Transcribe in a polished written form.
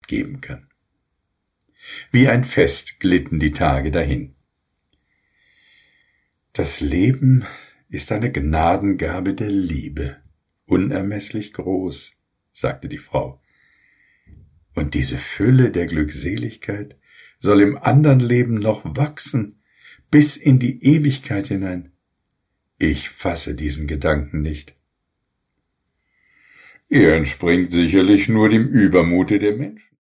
geben kann. Wie ein Fest glitten die Tage dahin. Das Leben ist eine Gnadengabe der Liebe, unermesslich groß, sagte die Frau. Und diese Fülle der Glückseligkeit soll im andern Leben noch wachsen, bis in die Ewigkeit hinein. Ich fasse diesen Gedanken nicht. Er entspringt sicherlich nur dem Übermute der Menschen.